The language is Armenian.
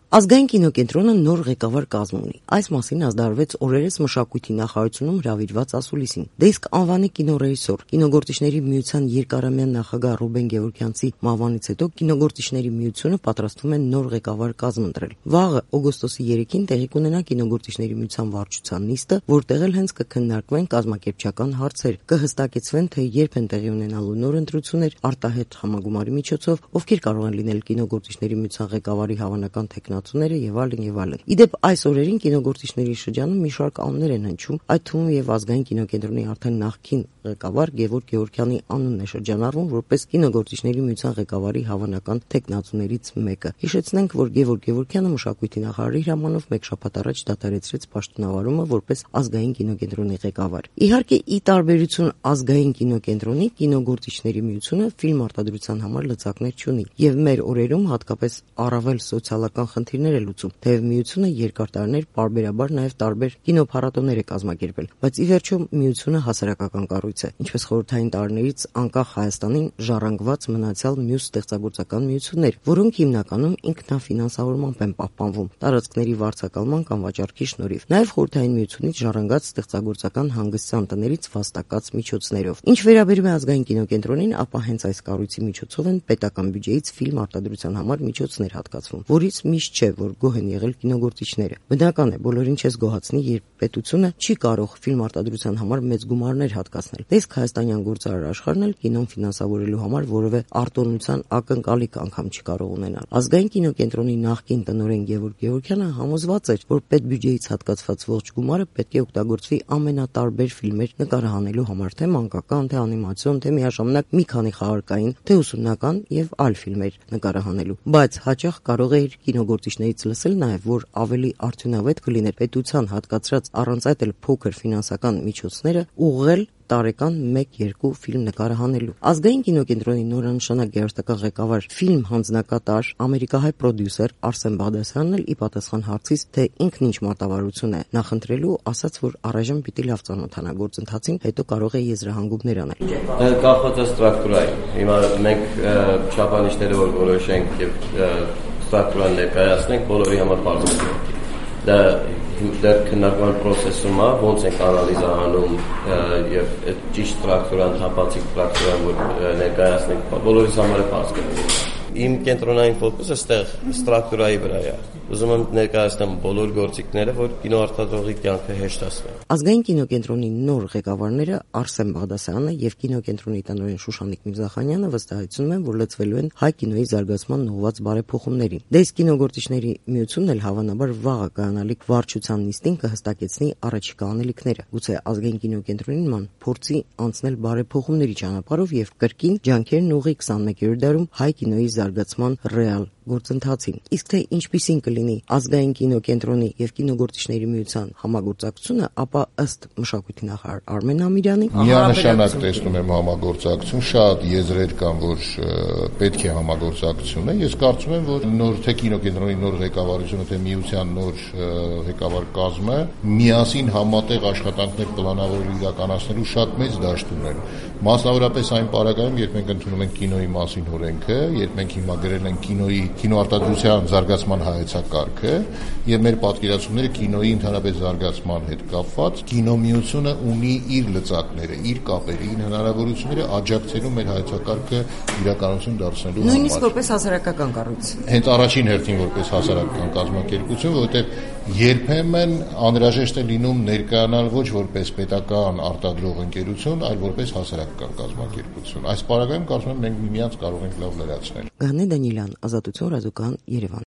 Ազգային կինոկենտրոնը նոր ղեկավար կազմ ունի։ Այս մասին ազդարարվեց օրերս մշակույթի նախարարությունում հրավիրված ասուլիսին։ Դե իսկ անվանի կինոռեժիսոր, կինոգործիչների միության երկարամյա նախագահ Ռուբեն Գևորգյանցի մահվանից հետո կինոգործիչների միությունը պատրաստվում է նոր ղեկավար կազմ ընտրել։ Վաղը օգոստոսի 3-ին տեղի կունենա կինոգործիչների միության վարչության նիստը, որտեղ էլ հենց կքննարկվեն կազմակերպչական հարցեր, կհստակեցվեն, թե երբ են տեղի ունենալու նոր ընտրություններ արտահերթ համագումարի միջոցով, ովքեր կարող են լինել կինոգործիչների միության ղեկավարի հավանական թեկնածուները եւ այլն եւ այլն։ Իդեպ այս օրերին կինոգործիչների շրջանում մի շարք անուններ են հնչում, այդ թվում եւ ազգային կինոկենտրոնի արդեն նախկին ղեկավար Գևորգ Գևորգյանի անունն է շրջանառվում որպես կինոգործիչների միության ղեկավարի հավանական թեկնածուներից մեկը։ Հիշեցնենք, որ Գևորգ Գևորգյանը մշակույթի նախարարի հրամանով մեկ շաբաթ առաջ դադարեցրեց պաշտոնավարումը որպես ազգային կինոկենտրոնի ղեկավար։ Իհարկե, ի տարբերություն ազգային կինոկենտրոնի, կինոգործիչների միությունը ֆիլմ արտադրության համար լծակներ չունի եւ մեր օրերում հատկապես առավել սոցիալական խնդիրներ է լուծում, թեև միությունը երկար տարիներ պարբերաբար նաեւ տարբեր կինոփառատոներ է կազմակերպել, բայց ի վերջո միությունը հասարակական կառույց է, ինչպես խորհրդային տարիներից անկախ Հայաստանին ժառանգված մնացյալ մյուս ստեղծագործական միություններ, որոնք հիմնականում ինքնաֆինանսավորմամբ են պահպանվում տարածքների վարձակալման կամ վաճառքի շնորհիվ, նաեւ խորհրդային միությունից ժառանգած ստեղծագործական հանգստյան տներից վաստակած միջոցներով։ Ինչ վերաբերում է ազգային կինոկենտրոնին, ապա հենց այս կառույցի միջոցով են պետական բյուջեից ֆիլմ արտադրության համար միջոցներ հատկացվում, որից միշտ չէ, որ գոհ են եղել կինոգործիչները։ Բնական է, բոլորին չես գոհացնի, երբ պետությունը չի կարող ֆիլմ արտադրության համար մեծ գումարներ հատկացնել։ Իսկ հայաստանյան գործարար աշխարհն էլ կինոն ֆինանսավորելու համար որևէ արտոնության ակնկալիք անգամ չի կարող ունենալ։ Ազգային կինոկենտրոնի նախկին տնօրեն Գևորգ Գևորգյանը համոզված էր, որ պետբյուջեից հատկացված ողջ գումարը պետք է օգտագործվի ամենատարբեր ֆիլմեր նկարահանելու համար, թե մանկական, թե անիմացիոն, թե միաժամանակ մի քանի խաղարկային, թե ուսումնական եւ այլ ֆիլմեր նկարահանելու։ Բայց հաճախ կարող է կինոգործիչներից լսել նաեւ, որ ավելի արդյունավետ կլիներ պետության հատկացրած առանց այդ էլ փոքր ֆինանսական միջոցները ուղղել տարեկան 1-2 ֆիլմ նկարահանելու։ Ազգային կինոկենտրոնի նորանշանակ գերեստական ղեկավար, ֆիլմ հանձնակատար, ամերիկահայ պրոդյուսեր Արսեն Բաղդասյանն էլ ի պատասխան հարցից, թե ինքն ինչ մարտավարություն է նախընտրելու, ասաց, որ առայժմ պիտի լավ ծանոթանա գործընթացին, հետո կարող է եզրահանգումներ անել։ Կախված է ստրուկտուրային։ Հիմա մենք չափանիշները որ որոշենք եւ ստրուկտուրան ներկայացնենք, բոլորի համար բարձր է։ Դա դեռ քննարկման process-ում է, ոնց ենք անալիզանում եւ այդ ճիշտ ստրուկտուրան, հապացիկ ստրուկտուրան որ ներկայացնենք, բոլորիս համար է բարձր։ Իմ կենտրոնային ֆոկուսը այստեղ ստրուկտուրայի վրա է։ Ուզում եմ ներկայացնեմ բոլոր գործիքները, որ կինոարտադրողի կյանքը հեշտացնեն։ Ազգային կինոկենտրոնի նոր ղեկավարները Արսեն Բաղդասյանը եւ կինոկենտրոնի տնօրեն Շուշանիկ Միրզախանյանը վստահեցնում են, որ լծվելու են հայ կինոյի զարգացման ուղղված բարեփոխումներին։ Դե իսկ կինոգործիչների միությունն էլ հավանաբար վաղը կանալիք վարչության նիստին կհստակեցնի առաջիկա անելիքները։ Գուցե ազգային կինոկենտրոնին ման փորձի անցնել բարեփոխումների ճանապարհով եւ կրկին ջանքերն ուղի 21-րդ դարում հայ կինոյի զարգացման ռեալ գործընթացին։ Իսկ թե ինչպիսին կլինի ազգային կինոկենտրոնի եւ կինոգործիչների միության համագործակցությունը, ապա ըստ մշակույթի նախարար Արմեն Ամիրյանի միանշանակ տեսնում եմ համագործակցություն, շատ եզրեր կան, որ պետք է համագործակցություն է։ Ես կարծում եմ, որ նոր թե կինոկենտրոնի նոր ղեկավարությունը, թե միության նոր ղեկավար կազմը միասին համատեղ աշխատանքներ պլանավորելու իրականացնելու շատ մեծ դաշտ ունեն։ Մասնավորապես այն պարագայում, երբ մենք ընդունում ենք կինոյի մասին օրենքը, երբ մենք հիմա գրել ենք կինոարտադրության զարգացման հայեցակարգը եւ մեր պատկերացումները կինոյի ընդհանրապես զարգացման հետ կապված, կինոմիությունը ունի իր լծակները, իր կապերը, իր հնարավորությունները աջակցելու մեր հայեցակարգը իրականություն դարձնելու համար։ Նույնիսկ որպես հասարակական կառույց։ Հենց առաջին հերթին որպես հասարակական կազմակերպություն, որովհետեւ երբեմն անհրաժեշտ է լինում ներկայանալ ոչ որպես պետական արտադրող ընկերություն, այլ որպես հասարակական կազմակերպություն։ Այս պարագայում կարծում եմ մենք միմյանց կարող ենք լավ լրացնել։ Գանե Դանիելյան, Ազատություն ռադիոկայան, Երևան։